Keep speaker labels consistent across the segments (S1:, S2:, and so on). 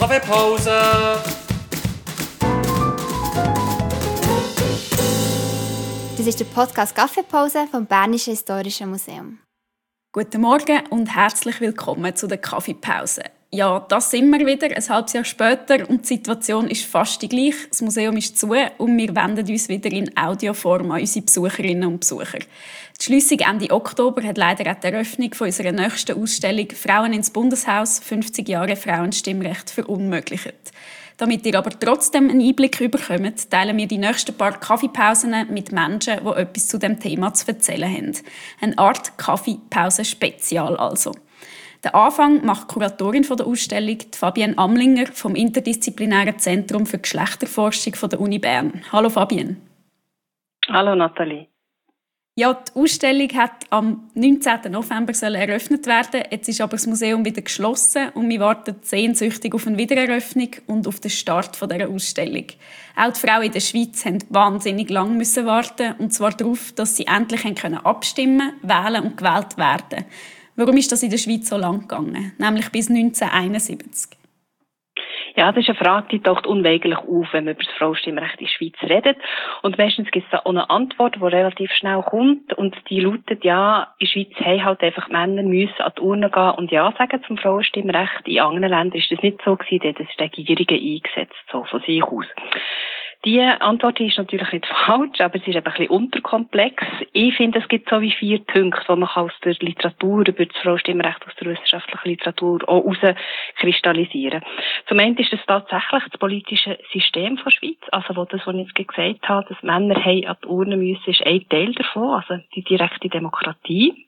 S1: Kaffeepause!
S2: Das ist der Podcast Kaffeepause vom Bernischen Historischen Museum.
S3: Guten Morgen und herzlich willkommen zu der Kaffeepause. Ja, das sind wir wieder, ein halbes Jahr später und die Situation ist fast die gleiche. Das Museum ist zu und wir wenden uns wieder in Audioform an unsere Besucherinnen und Besucher. Die Schliessung Ende Oktober hat leider auch die Eröffnung von unserer nächsten Ausstellung «Frauen ins Bundeshaus – 50 Jahre Frauenstimmrecht» verunmöglicht. Damit ihr aber trotzdem einen Einblick bekommt, teilen wir die nächsten paar Kaffeepausen mit Menschen, die etwas zu dem Thema zu erzählen haben. Eine Art Kaffeepause-Spezial also. Den Anfang macht die Kuratorin der Ausstellung, Fabienne Amlinger vom Interdisziplinären Zentrum für Geschlechterforschung der Uni Bern. Hallo Fabienne.
S4: Hallo Nathalie.
S3: Ja, die Ausstellung hat am 19. November eröffnet werden. Jetzt ist aber das Museum wieder geschlossen und wir warten sehnsüchtig auf eine Wiedereröffnung und auf den Start dieser Ausstellung. Auch die Frauen in der Schweiz mussten wahnsinnig lang warten, und zwar darauf, dass sie endlich abstimmen, wählen und gewählt werden. Warum ist das in der Schweiz so lang gegangen? Nämlich bis 1971.
S4: Ja, das ist eine Frage, die taucht unweigerlich auf, wenn man über das Frauenstimmrecht in der Schweiz redet. Und meistens gibt es da auch eine Antwort, die relativ schnell kommt. Und die lautet, ja, in der Schweiz haben halt einfach Männer müssen an die Urne gehen und Ja sagen zum Frauenstimmrecht. In anderen Ländern ist das nicht so gewesen, das ist Regierungen eingesetzt, so von sich aus. Die Antwort ist natürlich nicht falsch, aber es ist ein bisschen unterkomplex. Ich finde, es gibt so wie 4 Punkte, die man aus der Literatur über das Frauenstimmrecht, aus der wissenschaftlichen Literatur auch herauskristallisieren. Zum einen ist es tatsächlich das politische System der Schweiz, also was ich jetzt gesagt habe, dass Männer haben an die Urne müssen, ist ein Teil davon, also die direkte Demokratie.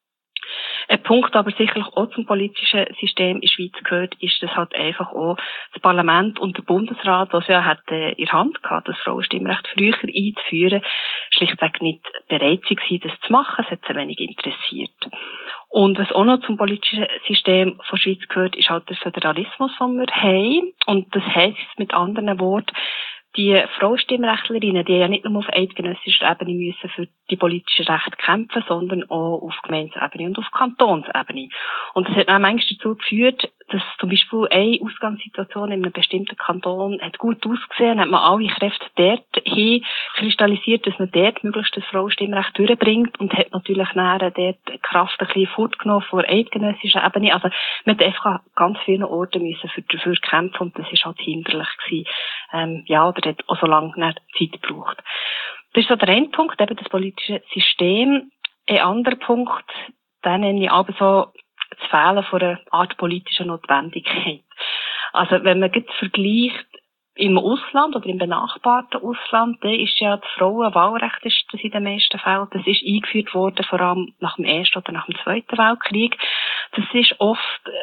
S4: Ein Punkt aber sicherlich auch zum politischen System in der Schweiz gehört, ist, dass halt einfach auch das Parlament und der Bundesrat, was ja hat in der Hand gehabt, das Frauenstimmrecht früher einzuführen, schlichtweg nicht bereit waren, das zu machen. Es hat sie wenig interessiert. Und was auch noch zum politischen System der Schweiz gehört, ist halt der Föderalismus, den wir haben. Und das heisst mit anderen Worten, die Frauenstimmrechtlerinnen, die ja nicht nur auf eidgenössischer Ebene müssen für die politischen Rechte kämpfen, sondern auch auf Gemeindeebene und auf Kantonsebene. Und das hat auch manchmal dazu geführt, dass zum Beispiel eine Ausgangssituation in einem bestimmten Kanton hat gut ausgesehen, hat man alle Kräfte dort hin kristallisiert, dass man dort möglichst das Frauenstimmrecht durchbringt und hat natürlich nachher dort Kraft ein bisschen fortgenommen von eidgenössischer Ebene. Also man hat einfach an ganz vielen Orten müssen dafür kämpfen und das ist halt hinderlich gewesen. Oder hat auch so lange Zeit gebraucht. Das ist so der eine Punkt, eben das politische System. Ein anderer Punkt, den nenne ich aber so das Fehlen von einer Art politischer Notwendigkeit. Also wenn man jetzt vergleicht im Ausland oder im benachbarten Ausland, dann ist ja das Frauenwahlrecht ist das in den meisten Fällen, das ist eingeführt worden, vor allem nach dem Ersten oder nach dem Zweiten Weltkrieg. Das ist oft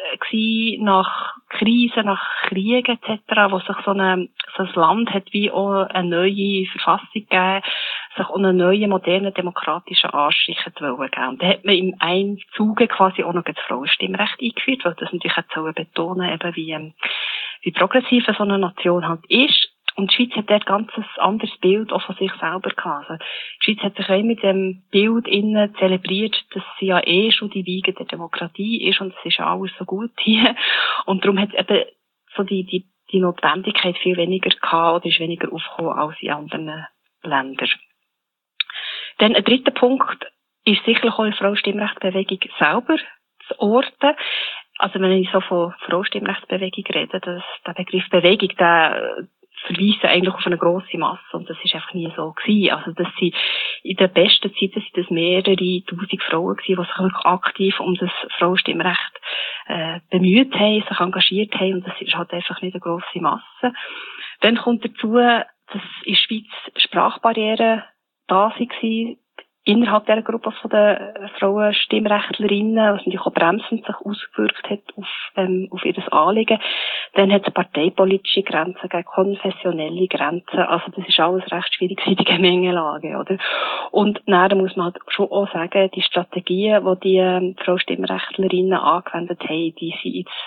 S4: nach Krisen, nach Kriegen etc., wo sich so ein Land hat wie auch eine neue Verfassung gegeben, sich auch einen neuen, modernen, demokratischen Anstrich geben. Und da hat man im einen Zuge quasi auch noch das Frauenstimmrecht eingeführt, weil das natürlich auch betonen eben wie progressiv so eine Nation halt ist. Und die Schweiz hat dort ganz ein anderes Bild auch von sich selber gehabt. Also, die Schweiz hat sich auch mit dem Bild innen zelebriert, dass sie ja schon die Wiege der Demokratie ist und es ist ja alles so gut hier. Und darum hat es eben so die Notwendigkeit viel weniger gehabt oder ist weniger aufgekommen als in anderen Ländern. Dann ein dritter Punkt ist sicherlich auch die Frauenstimmrechtsbewegung selber zu orten. Also wenn ich so von Frauenstimmrechtsbewegung rede, der Begriff Bewegung, der verweisen eigentlich auf eine grosse Masse und das ist einfach nie so gewesen. Also dass sie in der besten Zeit sind das mehrere tausend Frauen gewesen, die sich wirklich aktiv um das Frauenstimmrecht bemüht haben, sich engagiert haben und das ist halt einfach nicht eine grosse Masse. Dann kommt dazu, dass in der Schweiz Sprachbarrieren da waren, innerhalb dieser Gruppe von den Frauenstimmrechtlerinnen, was natürlich auch bremsend sich ausgewirkt hat auf ihr Anliegen. Dann hat es parteipolitische Grenzen gegeben, konfessionelle Grenzen. Also das ist alles recht schwierig in der Gemengelage, oder? Und dann muss man halt schon auch sagen, die Strategien, die die Frauenstimmrechtlerinnen angewendet haben, die sind jetzt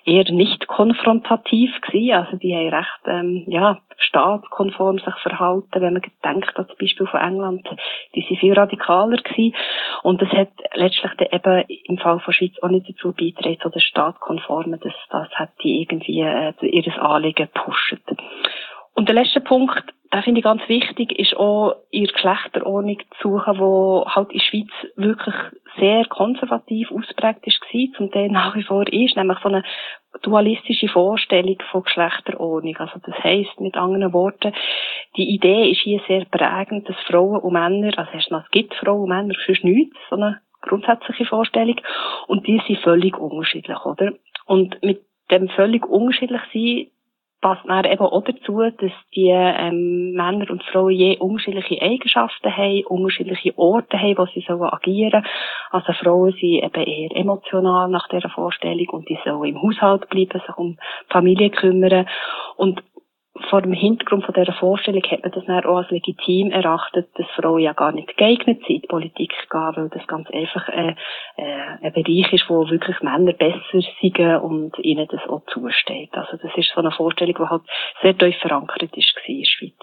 S4: eher nicht konfrontativ gewesen. Also die haben recht, staatskonform sich verhalten, wenn man denkt an das Beispiel von England. Die sind viel radikaler gewesen. Und das hat letztlich dann eben im Fall von Schweiz auch nicht dazu beigetragen, so das Staatskonforme, das hat die irgendwie ihres Anliegen gepusht. Und der letzte Punkt, den finde ich ganz wichtig, ist auch ihre Geschlechterordnung zu suchen, die halt in der Schweiz wirklich sehr konservativ ausprägt war, zum Teil nach wie vor ist, nämlich so eine dualistische Vorstellung von Geschlechterordnung. Also das heisst, mit anderen Worten, die Idee ist hier sehr prägend, dass Frauen und Männer, also es gibt Frauen und Männer, sonst nichts, so eine grundsätzliche Vorstellung, und die sind völlig unterschiedlich, oder? Und mit dem völlig unterschiedlich sein, passt dann eben auch dazu, dass die Männer und Frauen je unterschiedliche Eigenschaften haben, unterschiedliche Orte haben, wo sie agieren sollen. Also Frauen sind eben eher emotional nach dieser Vorstellung und die sollen im Haushalt bleiben, sich um die Familie kümmern. Und vor dem Hintergrund von dieser Vorstellung hat man das dann auch als legitim erachtet, dass Frauen ja gar nicht geeignet sind, in die Politik zu gehen, weil das ganz einfach ein Bereich ist, wo wirklich Männer besser sind und ihnen das auch zusteht. Also das ist so eine Vorstellung, die halt sehr tief verankert ist in der Schweiz.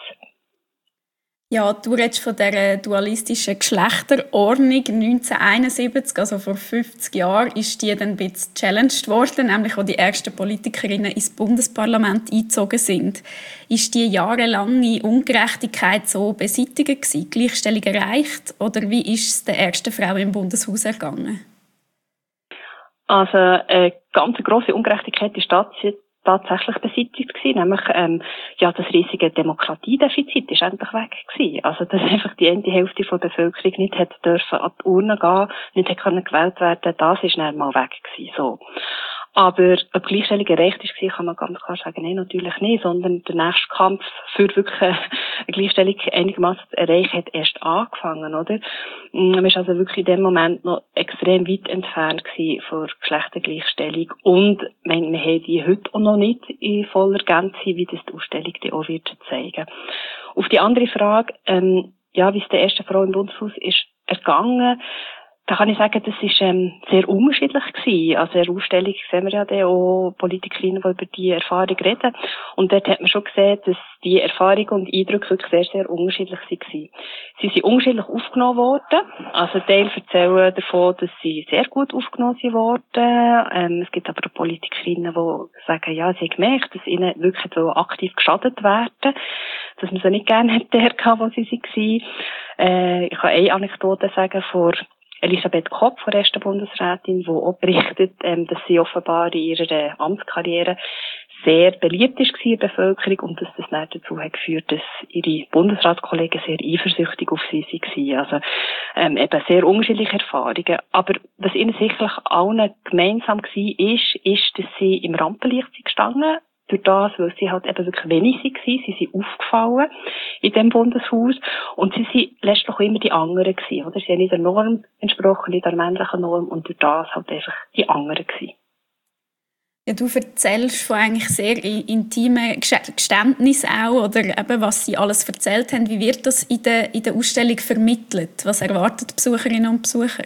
S3: Ja, du redest von dieser dualistischen Geschlechterordnung 1971, also vor 50 Jahren, ist die dann ein bisschen challenged worden, nämlich als die ersten Politikerinnen ins Bundesparlament eingezogen sind. Ist die jahrelange Ungerechtigkeit so beseitigt gewesen, Gleichstellung erreicht, oder wie ist es der ersten Frau im Bundeshaus ergangen?
S4: Also eine ganz grosse Ungerechtigkeit ist tatsächlich beseitigt gewesen, nämlich das riesige Demokratiedefizit ist endlich weg gewesen. Also dass einfach die eine Hälfte der Bevölkerung nicht hätte dürfen an die Urne gehen, nicht hätte können gewählt werden, das ist dann mal weg gewesen. So. Aber ob Gleichstellung erreicht ist, kann man ganz klar sagen, nein, natürlich nicht, sondern der nächste Kampf für wirklich eine Gleichstellung einigermaßen zu erreichen, hat erst angefangen, oder? Man ist also wirklich in dem Moment noch extrem weit entfernt gewesen von Geschlechtergleichstellung und wir haben die heute auch noch nicht in voller Gänze, wie das die Ausstellung die auch wird zeigen. Auf die andere Frage, wie es der ersten Frau im Bundeshaus ist ergangen, da kann ich sagen, das ist sehr unterschiedlich gewesen. Also in der Ausstellung sehen wir ja dann auch Politikerinnen, die über die Erfahrung reden. Und dort hat man schon gesehen, dass die Erfahrungen und Eindrücke wirklich sehr, sehr unterschiedlich waren. Sie sind unterschiedlich aufgenommen worden. Also Teil erzählen davon, dass sie sehr gut aufgenommen wurden. Es gibt aber auch Politikerinnen, die sagen, ja, sie haben gemerkt, dass ihnen wirklich so aktiv geschadet werden, dass man sie nicht gerne hätte, wo sie waren. Ich kann eine Anekdote sagen von Elisabeth Kopp, von der ersten Bundesrätin, die auch berichtet, dass sie offenbar in ihrer Amtskarriere sehr beliebt ist in der Bevölkerung und dass das dann dazu hat geführt, dass ihre Bundesratskollegen sehr eifersüchtig auf sie waren. Also eben sehr unterschiedliche Erfahrungen. Aber was ihnen sicherlich allen gemeinsam war, ist, dass sie im Rampenlicht sind gestanden. Durch das, weil sie halt eben wirklich wenig waren. Sie sind aufgefallen in dem Bundeshaus. Und sie sind letztlich auch immer die anderen gewesen, oder? Sie haben nicht der Norm entsprochen, nicht der männlichen Norm. Und durch das halt einfach die anderen gewesen.
S3: Ja, du erzählst von eigentlich sehr intimen Geständnissen auch, oder eben, was sie alles erzählt haben. Wie wird das in der Ausstellung vermittelt? Was erwarten die Besucherinnen und Besucher?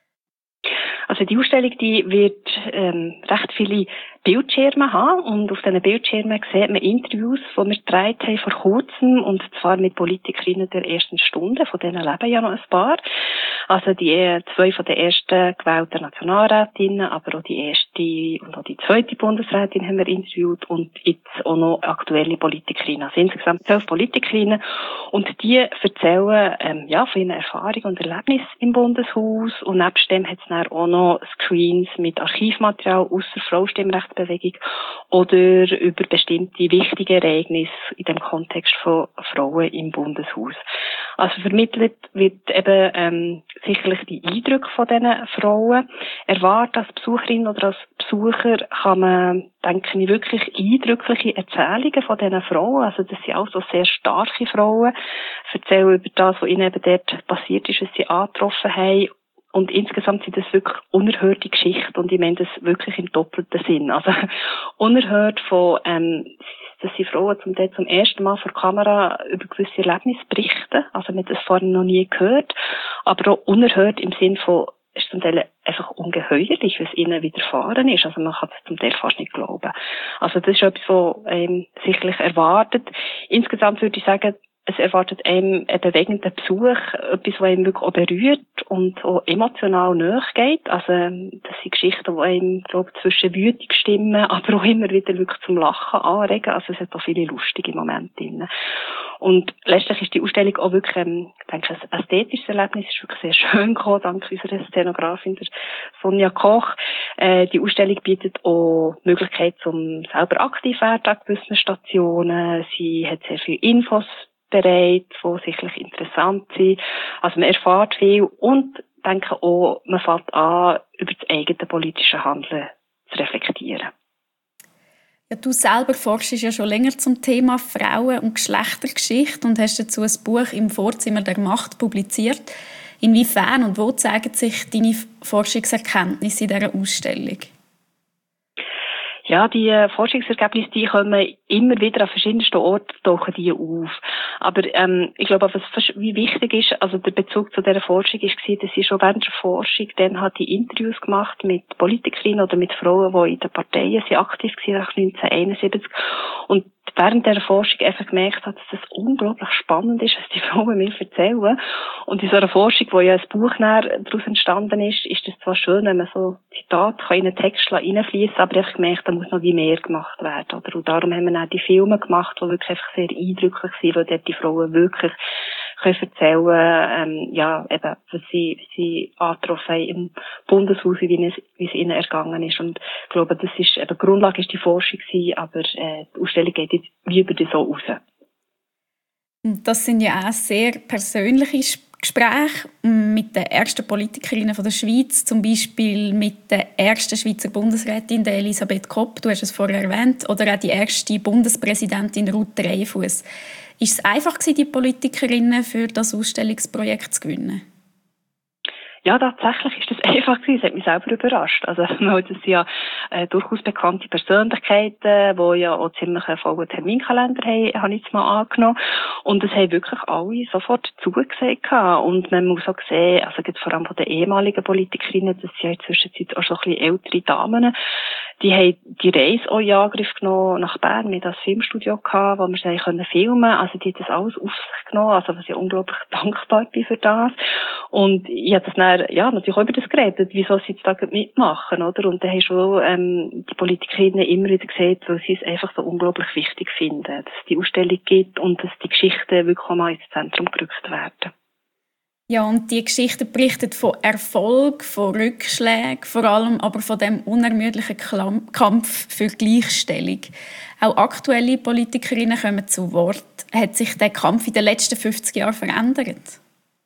S4: Also die Ausstellung, die wird recht viele Bildschirme haben und auf diesen Bildschirmen sieht man Interviews, die wir gedreht haben vor kurzem und zwar mit Politikerinnen der ersten Stunde, von denen leben ja noch ein paar. Also die 2 von den ersten gewählten Nationalrätinnen, aber auch die erste und auch die zweite Bundesrätin haben wir interviewt und jetzt auch noch aktuelle Politikerinnen. Also insgesamt 12 Politikerinnen und die erzählen von ihren Erfahrungen und Erlebnissen im Bundeshaus und nebst dem hat es dann auch noch Screens mit Archivmaterial aus der Frauenstimmrechtsbewegung oder über bestimmte wichtige Ereignisse in dem Kontext von Frauen im Bundeshaus. Also vermittelt wird eben sicherlich die Eindrücke von diesen Frauen. Erwartet als Besucherin oder als Besucher kann man, denke ich, wirklich eindrückliche Erzählungen von diesen Frauen. Also das sind auch so sehr starke Frauen. Erzählen über das, was ihnen eben dort passiert ist, was sie angetroffen haben. Und insgesamt sind das wirklich unerhörte Geschichten und ich meine das wirklich im doppelten Sinn. Also unerhört von, dass die Frauen zum ersten Mal vor der Kamera über gewisse Erlebnisse berichten. Also man hat das vorher noch nie gehört. Aber auch unerhört im Sinn von ist zum Teil einfach ungeheuerlich, was ihnen widerfahren ist. Also man kann es zum Teil fast nicht glauben. Also das ist etwas, was sicherlich erwartet. Insgesamt würde ich sagen, es erwartet einem einen bewegenden Besuch, etwas, was einem wirklich auch berührt und auch emotional nachgeht. Also, das sind Geschichten, die einem, glaube ich, zwischen wütig stimmen, aber auch immer wieder wirklich zum Lachen anregen. Also, es hat auch viele lustige Momente drin. Und letztlich ist die Ausstellung auch wirklich, ich denke, ein ästhetisches Erlebnis, ist wirklich sehr schön gekommen, dank unserer Szenografin, der Sonja Koch. Die Ausstellung bietet auch die Möglichkeit, um selber aktiv werden an gewissen Stationen. Sie hat sehr viele Infos bereit, die sicherlich interessant sind. Also man erfährt viel und denke auch, man fängt an, über das eigene politische Handeln zu reflektieren.
S3: Ja, du selber forschst ja schon länger zum Thema Frauen- und Geschlechtergeschichte und hast dazu ein Buch «Im Vorzimmer der Macht» publiziert. Inwiefern und wo zeigen sich deine Forschungserkenntnisse in dieser Ausstellung?
S4: Ja, die Forschungsergebnisse, die kommen immer wieder an verschiedensten Orten, tauchen die auf. Aber ich glaube, was wie wichtig ist, also der Bezug zu dieser Forschung ist gewesen, dass ich schon während der Forschung dann hat die Interviews gemacht mit Politikerinnen oder mit Frauen, die in den Parteien sind aktiv waren nach 1971 und während dieser Forschung einfach gemerkt hat, dass das unglaublich spannend ist, was die Frauen mir erzählen. Und in so einer Forschung, wo ja ein Buch daraus entstanden ist, ist es zwar schön, wenn man so Zitate in einen Text reinfließen kann, aber ich habe gemerkt, da muss noch wie mehr gemacht werden. Oder? Und darum haben wir auch die Filme gemacht, die wirklich einfach sehr eindrücklich sind, weil dort die Frauen wirklich können erzählen, ja, eben, was sie angetroffen haben im Bundeshaus, wie es ihnen ergangen ist. Und ich glaube, das ist, eben, Grundlage ist die Forschung gewesen, aber, die Ausstellung geht jetzt wie über das so raus.
S3: Das sind ja auch sehr persönliche Gespräche mit den ersten Politikerinnen von der Schweiz, zum Beispiel mit der ersten Schweizer Bundesrätin, der Elisabeth Kopp, du hast es vorher erwähnt, oder auch die erste Bundespräsidentin Ruth Dreifuss. Ist es einfach gewesen, die Politikerinnen für das Ausstellungsprojekt zu gewinnen?
S4: Ja, tatsächlich ist das einfach gewesen. Das hat mich selber überrascht. Also, das sind ja durchaus bekannte Persönlichkeiten, die ja auch ziemlich einen vollen Terminkalender haben, habe ich jetzt mal angenommen. Und es haben wirklich alle sofort zugesagt. Und man muss auch sehen, also jetzt vor allem von den ehemaligen Politikerinnen, das sind ja in der Zwischenzeit auch schon ein bisschen ältere Damen, die haben die Reise auch in Angriff genommen nach Bern. Wir hatten das Filmstudio gehabt, wo wir sie filmen konnten. Also, die haben das alles auf sich genommen. Also, was ich unglaublich dankbar bin für das. Und ich habe das dann, ja, natürlich auch über das geredet, wieso sie jetzt da mitmachen, oder? Und dann haben schon, die Politikerinnen immer wieder gesagt, weil sie es einfach so unglaublich wichtig finden, dass es die Ausstellung gibt und dass die Geschichten wirklich auch mal ins Zentrum gerückt werden.
S3: Ja, und die Geschichte berichtet von Erfolg, von Rückschlägen, vor allem aber von dem unermüdlichen Kampf für Gleichstellung. Auch aktuelle Politikerinnen kommen zu Wort. Hat sich der Kampf in den letzten 50 Jahren verändert?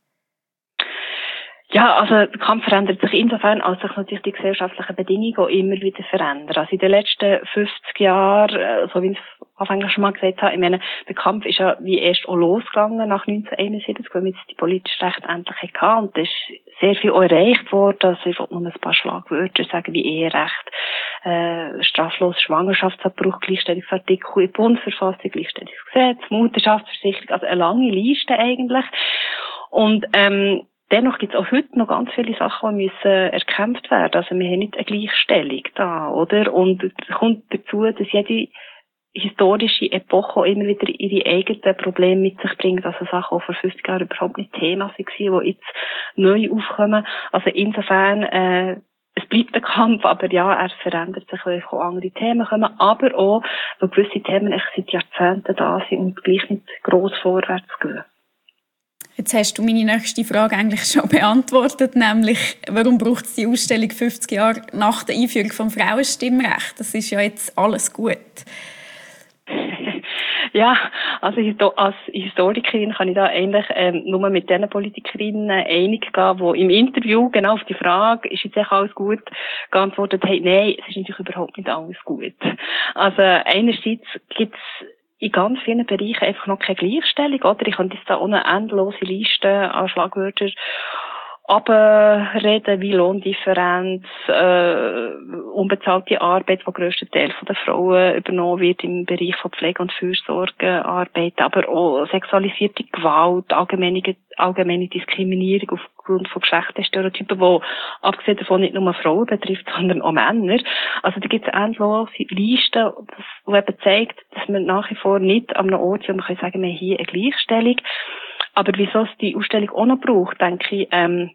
S4: Ja, also der Kampf verändert sich insofern, als sich natürlich die gesellschaftlichen Bedingungen auch immer wieder verändern. Also in den letzten 50 Jahren, so wie ich es anfänglich schon mal gesagt habe, ich meine, der Kampf ist ja wie erst auch losgegangen nach 1971, weil wir jetzt die politische Rechte endlich hatten. Und da ist sehr viel auch erreicht worden. Also ich wollte nur ein paar Schlagwörter sagen, wie Eherecht, strafloser Schwangerschaftsabbruch, Gleichstellungsartikel in der Bundesverfassung, Gleichstellungsgesetz, Mutterschaftsversicherung, also eine lange Liste eigentlich. Und dennoch gibt es auch heute noch ganz viele Sachen, die müssen erkämpft werden. Also wir haben nicht eine Gleichstellung da, oder? Und es kommt dazu, dass jede historische Epoche auch immer wieder ihre eigenen Probleme mit sich bringt. Also Sachen, die vor 50 Jahren überhaupt nicht Thema waren, die jetzt neu aufkommen. Also insofern, es bleibt ein Kampf, aber ja, er verändert sich, weil auch andere Themen kommen. Aber auch, weil gewisse Themen echt seit Jahrzehnten da sind und gleich nicht gross vorwärts gehen.
S3: Jetzt hast du meine nächste Frage eigentlich schon beantwortet, nämlich warum braucht es die Ausstellung 50 Jahre nach der Einführung vom Frauenstimmrecht? Das ist ja jetzt alles gut.
S4: Ja, also als Historikerin kann ich da eigentlich nur mit den Politikerinnen einig gehen, die im Interview genau auf die Frage, ist jetzt echt alles gut, geantwortet haben, nein, es ist natürlich überhaupt nicht alles gut. Also einerseits gibt's in ganz vielen Bereichen einfach noch keine Gleichstellung, oder? Ich könnte jetzt da auch eine endlose Liste an Schlagwörtern abreden, wie Lohndifferenz, unbezahlte Arbeit, die grösstenteils von den Frauen übernommen wird im Bereich von Pflege- und Fürsorgearbeit, aber auch sexualisierte Gewalt, allgemeine Diskriminierung aufgrund von Geschlechterstereotypen, die abgesehen davon nicht nur Frauen betrifft, sondern auch Männer. Also da gibt es endlose Listen, die eben zeigt, dass wir nach wie vor nicht an einem Ort sind, wo man kann sagen, wir haben hier eine Gleichstellung. Aber wieso es die Ausstellung auch noch braucht, denke ich,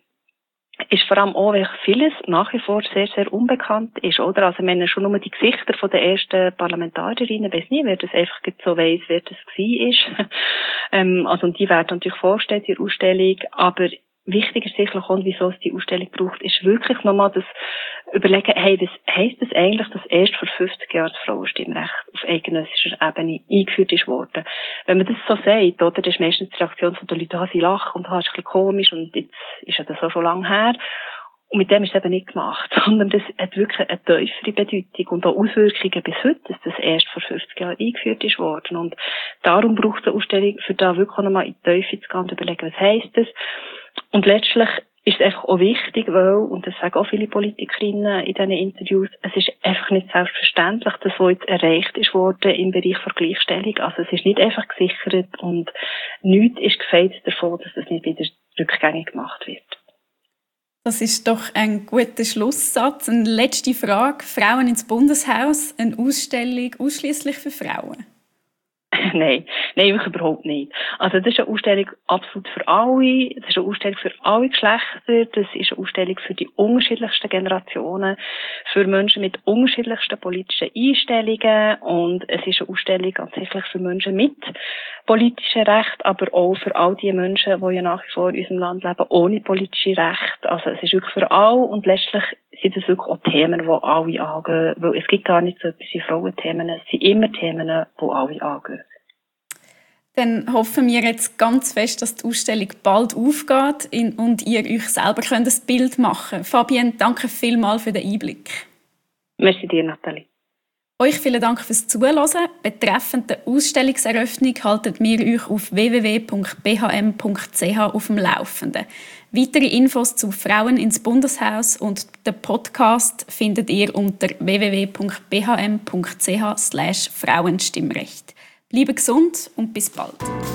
S4: ist vor allem auch, weil vieles nach wie vor sehr, sehr unbekannt ist, oder? Also, wenn schon nur die Gesichter von den ersten Parlamentarierinnen, weiss nie, wer das einfach so weiss, wer das war. Also, und die werden natürlich vorgestellt in der Ausstellung, aber wichtig ist sicherlich auch, wieso es die Ausstellung braucht, ist wirklich nochmal das Überlegen, hey, was heisst das eigentlich, dass erst vor 50 Jahren das Frauenstimmrecht auf eidgenössischer Ebene eingeführt ist worden? Wenn man das so sagt, oder, das ist meistens die Reaktion von den Leuten, sie lachen und das ist ein bisschen komisch und jetzt ist ja das auch schon lange her. Und mit dem ist es eben nicht gemacht, sondern das hat wirklich eine tiefere Bedeutung und auch Auswirkungen bis heute, dass das erst vor 50 Jahren eingeführt ist worden. Und darum braucht es eine Ausstellung, für da wirklich nochmal in die Tiefe zu gehen und überlegen, was heisst das? Und letztlich ist es einfach auch wichtig, weil, und das sagen auch viele Politikerinnen in diesen Interviews, es ist einfach nicht selbstverständlich, dass was jetzt erreicht ist worden im Bereich der Gleichstellung. Also es ist nicht einfach gesichert und nichts ist gefeit davon, dass das nicht wieder rückgängig gemacht wird.
S3: Das ist doch ein guter Schlusssatz. Eine letzte Frage. Frauen ins Bundeshaus, eine Ausstellung ausschließlich für Frauen?
S4: Nein, wirklich überhaupt nicht. Also das ist eine Ausstellung absolut für alle, das ist eine Ausstellung für alle Geschlechter, das ist eine Ausstellung für die unterschiedlichsten Generationen, für Menschen mit unterschiedlichsten politischen Einstellungen und es ist eine Ausstellung tatsächlich für Menschen mit politischen Rechten, aber auch für all die Menschen, die ja nach wie vor in unserem Land leben, ohne politische Rechte. Also es ist wirklich für alle und letztlich sind es wirklich auch Themen, die alle angehen, weil es gibt gar nicht so etwas wie Frauenthemen, es sind immer Themen, die alle angehen.
S3: Dann hoffen wir jetzt ganz fest, dass die Ausstellung bald aufgeht und ihr euch selber ein Bild machen könnt. Fabienne, danke vielmals für den Einblick.
S4: Merci dir, Nathalie.
S3: Euch vielen Dank fürs Zuhören. Betreffend der Ausstellungseröffnung halten wir euch auf www.bhm.ch auf dem Laufenden. Weitere Infos zu Frauen ins Bundeshaus und den Podcast findet ihr unter www.bhm.ch/Frauenstimmrecht. Bleibt gesund und bis bald.